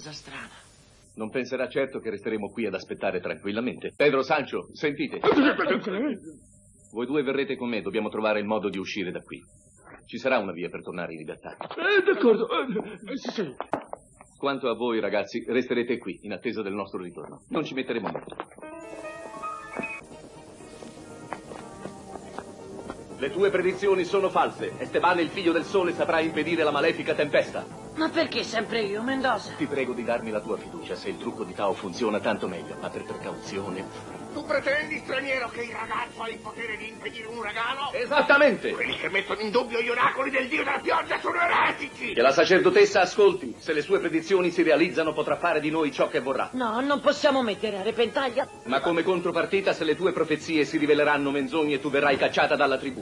cosa strana. Non penserà certo che resteremo qui ad aspettare tranquillamente. Pedro, Sancho, sentite. Voi due verrete con me, dobbiamo trovare il modo di uscire da qui. Ci sarà una via per tornare in libertà. D'accordo. Sì. Quanto a voi, ragazzi, resterete qui, in attesa del nostro ritorno. Non ci metteremo molto. Le tue predizioni sono false. Esteban, il figlio del sole, saprà impedire la malefica tempesta. Ma perché sempre io, Mendoza? Ti prego di darmi la tua fiducia. Se il trucco di Tao funziona, tanto meglio. Ma per precauzione... Tu pretendi, straniero, che il ragazzo ha il potere di impedire un uragano? Esattamente! Quelli che mettono in dubbio gli oracoli del dio della pioggia sono eretici! Che la sacerdotessa ascolti. Se le sue predizioni si realizzano, potrà fare di noi ciò che vorrà. No, non possiamo mettere a repentaglio. Ma come contropartita, se le tue profezie si riveleranno menzogne, tu verrai cacciata dalla tribù.